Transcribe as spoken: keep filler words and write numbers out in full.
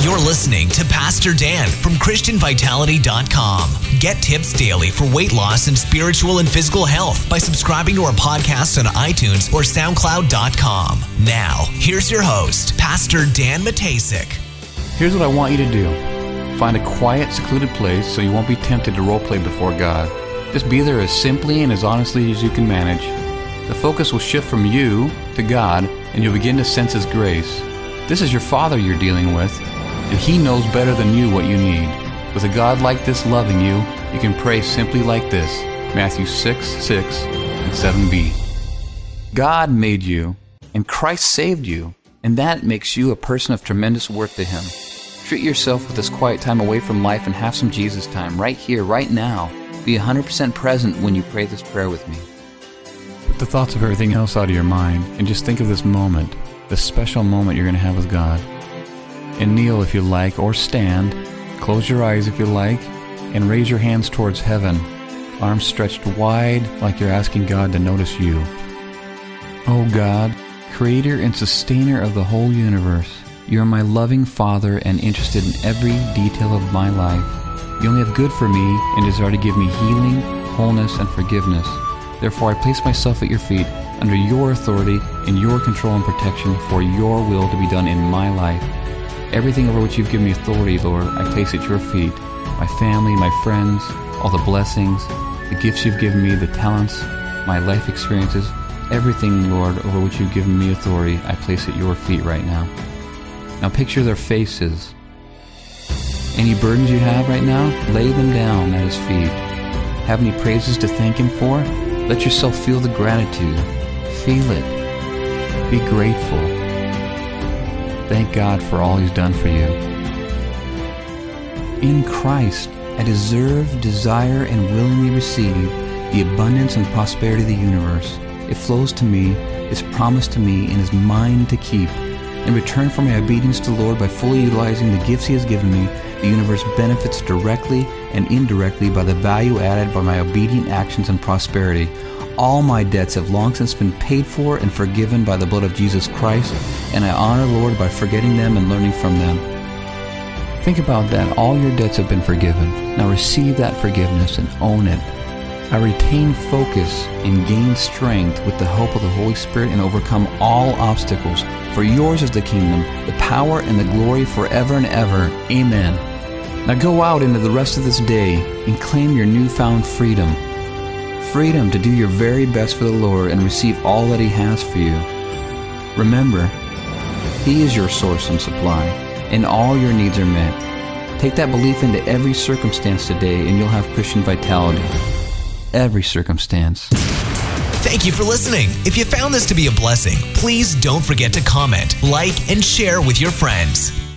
You're listening to Pastor Dan from Christian Vitality dot com. Get tips daily for weight loss and spiritual and physical health by subscribing to our podcast on iTunes or SoundCloud dot com. Now, here's your host, Pastor Dan Matasik. Here's what I want you to do. Find a quiet, secluded place so you won't be tempted to roleplay before God. Just be there as simply and as honestly as you can manage. The focus will shift from you to God, and you'll begin to sense His grace. This is your Father you're dealing with, and He knows better than you what you need. With a God like this loving you, you can pray simply like this. Matthew six, six, and seven b. God made you, and Christ saved you, and that makes you a person of tremendous worth to Him. Treat yourself with this quiet time away from life and have some Jesus time right here, right now. Be one hundred percent present when you pray this prayer with me. Put the thoughts of everything else out of your mind and just think of this moment, this special moment you're going to have with God. And kneel if you like, or stand. Close your eyes if you like, and raise your hands towards heaven, arms stretched wide like you're asking God to notice you. Oh God, Creator and Sustainer of the whole universe, you are my loving Father and interested in every detail of my life. You only have good for me and desire to give me healing, wholeness, and forgiveness. Therefore, I place myself at your feet under your authority and your control and protection for your will to be done in my life. Everything over which you've given me authority, Lord, I place at your feet. My family, my friends, all the blessings, the gifts you've given me, the talents, my life experiences, everything, Lord, over which you've given me authority, I place at your feet right now. Now picture their faces. Any burdens you have right now, lay them down at His feet. Have any praises to thank Him for? Let yourself feel the gratitude. Feel it. Be grateful. Thank God for all He's done for you. In Christ, I deserve, desire, and willingly receive the abundance and prosperity of the universe. It flows to me, is promised to me, and is mine to keep. In return for my obedience to the Lord by fully utilizing the gifts He has given me, the universe benefits directly and indirectly by the value added by my obedient actions and prosperity. All my debts have long since been paid for and forgiven by the blood of Jesus Christ, and I honor the Lord by forgetting them and learning from them. Think about that. All your debts have been forgiven. Now receive that forgiveness and own it. I retain focus and gain strength with the help of the Holy Spirit and overcome all obstacles. For yours is the kingdom, the power, and the glory forever and ever. Amen. Now go out into the rest of this day and claim your newfound freedom. Freedom to do your very best for the Lord and receive all that He has for you. Remember, He is your source and supply, and all your needs are met. Take that belief into every circumstance today, and you'll have Christian vitality. Every circumstance. Thank you for listening. If you found this to be a blessing, please don't forget to comment, like, and share with your friends.